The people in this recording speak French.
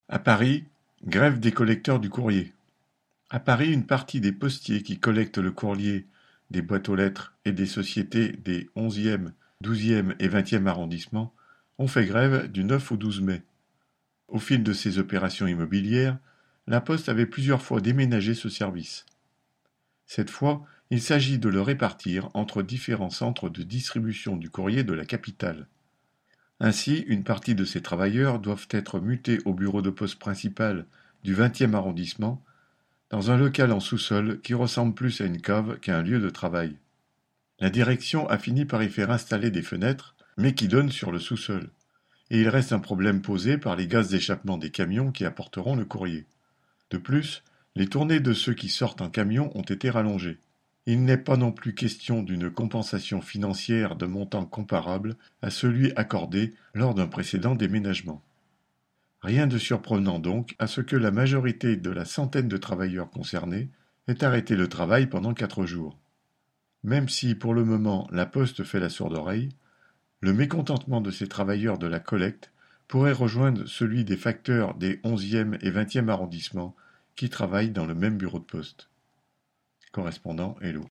À Paris, grève des collecteurs du courrier. À Paris, une partie des postiers qui collectent le courrier des boîtes aux lettres et des sociétés des 11e, 12e et 20e arrondissements ont fait grève du 9 au 12 mai. Au fil de ces opérations immobilières, la Poste avait plusieurs fois déménagé ce service. Cette fois, il s'agit de le répartir entre différents centres de distribution du courrier de la capitale. Ainsi, une partie de ces travailleurs doivent être mutés au bureau de poste principal du 20e arrondissement, dans un local en sous-sol qui ressemble plus à une cave qu'à un lieu de travail. La direction a fini par y faire installer des fenêtres, mais qui donnent sur le sous-sol. Et il reste un problème posé par les gaz d'échappement des camions qui apporteront le courrier. De plus, les tournées de ceux qui sortent en camion ont été rallongées. Il n'est pas non plus question d'une compensation financière de montant comparable à celui accordé lors d'un précédent déménagement. Rien de surprenant donc à ce que la majorité de la centaine de travailleurs concernés ait arrêté le travail pendant 4 jours. Même si pour le moment la Poste fait la sourde oreille, le mécontentement de ces travailleurs de la collecte pourrait rejoindre celui des facteurs des 11e et 20e arrondissements qui travaillent dans le même bureau de poste. Correspondant Hello.